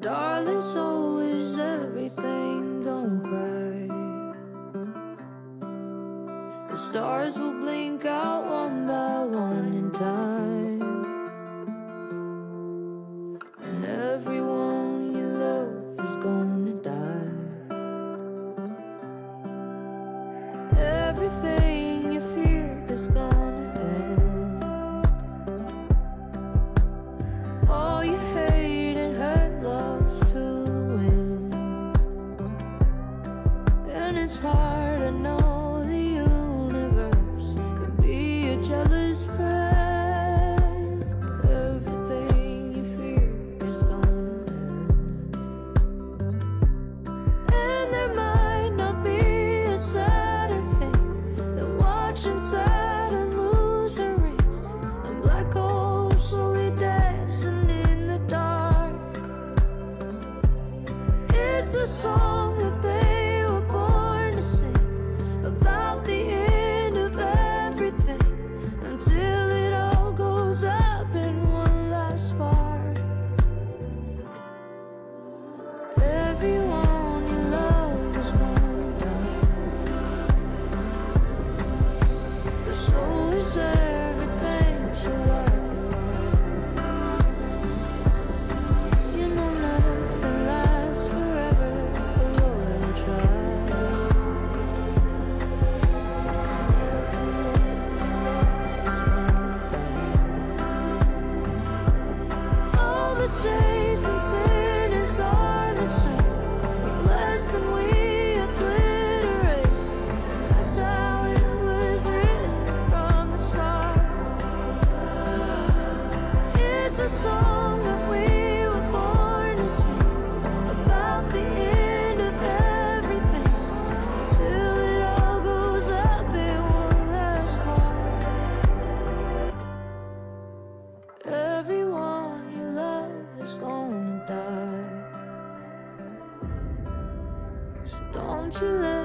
Darling, so is everything, don't cry. The stars will blink out one by one in time, and everyone you love is gonna die. Everything you fear is gonna end. All you hate and hurt lost to the wind. And it's hard to know the universe can be a jealous friend. Everything you fear is gonna end. And there might not be a sadder thing than watching Saturn lose a race, and black holes slowly dancing in the dark. It's a song that they were born to sing, about the end of everything, until it all goes up in one last spark. Everyone you love is gonna die, but so is everything, so wipe your eyes. You know nothing lasts forever, but you're gonna try. All the saints and sinners are the same. We're blessed and we obliterate, and that's how it was written from the start. It's a song that we were born to sing, about the end of everything, until it all goes up in one last mark. Everyone you love is gonna die, so don't you let